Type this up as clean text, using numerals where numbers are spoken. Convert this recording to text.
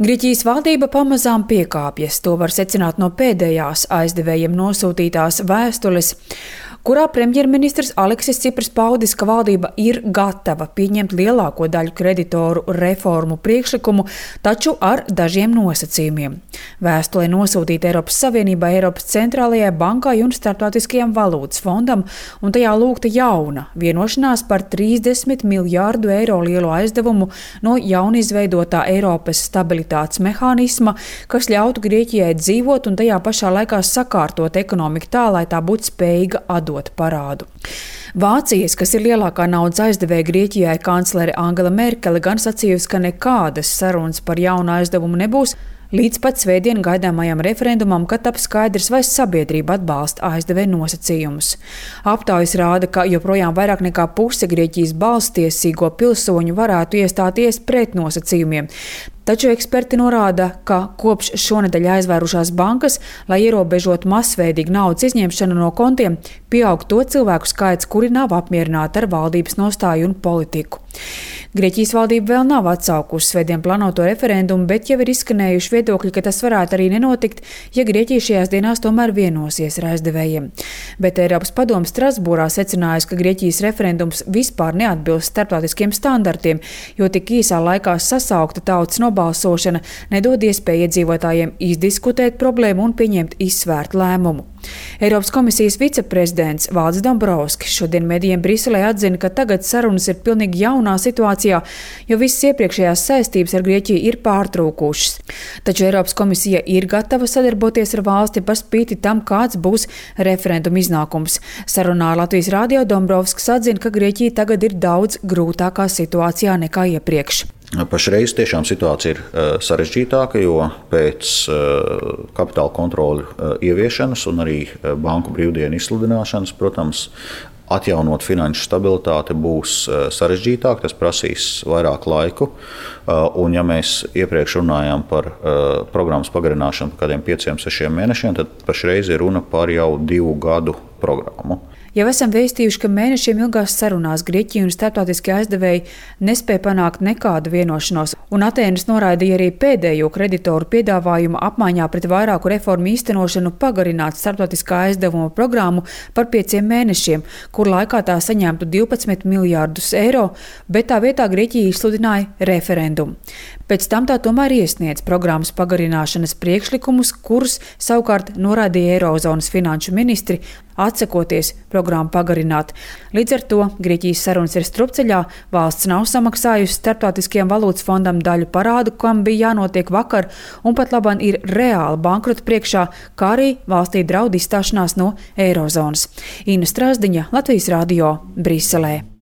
Grieķijas valdība pamazām piekāpjas. To var secināt no pēdējās aizdevējiem nosūtītās vēstules, kurā premjerministrs Aleksis Cipras paudis, ka valdība ir gatava pieņemt lielāko daļu kreditoru reformu priekšlikumu, taču ar dažiem nosacījumiem. Vēstulē nosūtīta Eiropas Savienībai, Eiropas centrālajai bankai un Starptautiskajam valūtas fondam, un tajā lūgta jauna vienošanās par 30 miljārdu eiro lielu aizdevumu no jaunizveidotā Eiropas stabilitātes mehānisma, kas ļautu Grieķijai dzīvot un tajā pašā laikā sakārtot ekonomiku tā, lai tā būtu spējīga atdot parādu. Vācijas, kas ir lielākā naudas aizdevēja Grieķijai, kanclere Angela Merkele gan sacījusi, ka nekādas sarunas par jaunu aizdevumu nebūs, līdz pat svētdien gaidāmajam referendumam, kad taps skaidrs, vai sabiedrība atbalsta aizdevēja nosacījumus. Aptaujas rāda, ka joprojām vairāk nekā puse Grieķijas balsstiesīgo pilsoņu varētu iestāties pret nosacījumiem. Taču eksperti norāda, ka kopš šonedēļ aizvērušās bankas, lai ierobežotu masveidīgu naudas izņemšanu no kontiem, pieaug to cilvēku skaits, kuri nav apmierināti ar valdības nostāju un politiku. Grieķijas valdība vēl nav atsaukusi svētdien plānoto referendumu, bet jau ir izskanējuši viedokļi, ka tas varētu arī nenotikt, ja Grieķija šajās dienās tomēr vienosies ar aizdevējiem. Bet Eiropas padome Strasbūrā secinājusi, ka Grieķijas referendums vispār neatbilst starptautiskiem standartiem, jo tik īsā laikā sasaukta tautas nobalsošana nedod iespēju iedzīvotājiem izdiskutēt problēmu un pieņemt izsvērtu lēmumu. Eiropas komisijas viceprezidents Valdis Dombrovskis šodien medijiem Briselē atzina, ka tagad sarunas ir pilnīgi jaunā situācijā, jo visas iepriekšējās saistības ar Grieķiju ir pārtrūkušas. Taču Eiropas komisija ir gatava sadarboties ar valsti par spīti tam, kāds būs referenduma iznākums. Sarunā ar Latvijas radio Dombrovskis atzina, ka Grieķija tagad ir daudz grūtākā situācijā nekā iepriekš. Pašreiz tiešām situācija ir sarežģītāka, jo pēc kapitāla kontroļu ieviešanas un arī banku brīvdienu izsludināšanas, protams, atjaunot finanšu stabilitāti būs sarežģītāk, tas prasīs vairāk laiku. Un ja mēs iepriekš runājām par programmas pagarināšanu par kādiem 5-6 mēnešiem, tad pašreiz ir runa par jau 2 gadu programmu. Jau esam vēstījuši, ka mēnešiem ilgās sarunās Grieķija un starptautiskie aizdevēji nespēja panākt nekādu vienošanos, un Atēnas noraidīja arī pēdējo kreditoru piedāvājumu apmaiņā pret vairāku reformu īstenošanu pagarināt starptautiskā aizdevuma programmu par 5 mēnešiem, kur laikā tā saņemtu 12 miljārdus eiro, bet tā vietā Grieķija izsludināja referendumu. Pēc tam tā tomēr iesniedz programmas pagarināšanas priekšlikumus, kurus savukārt noraidīja Eirozonas finanšu ministri, atsakoties programmu pagarināt. Līdz ar to Grieķijas sarunas ir strupceļā, valsts nav samaksājusi Starptautiskajam valūtas fondam daļu parādu, kam bija jānotiek vakar, un pat labāk ir reāli bankrota priekšā, kā arī valstī draud izstāšanās no Eirozonas. Ina Strāzdiņa, Latvijas radio, Briselē.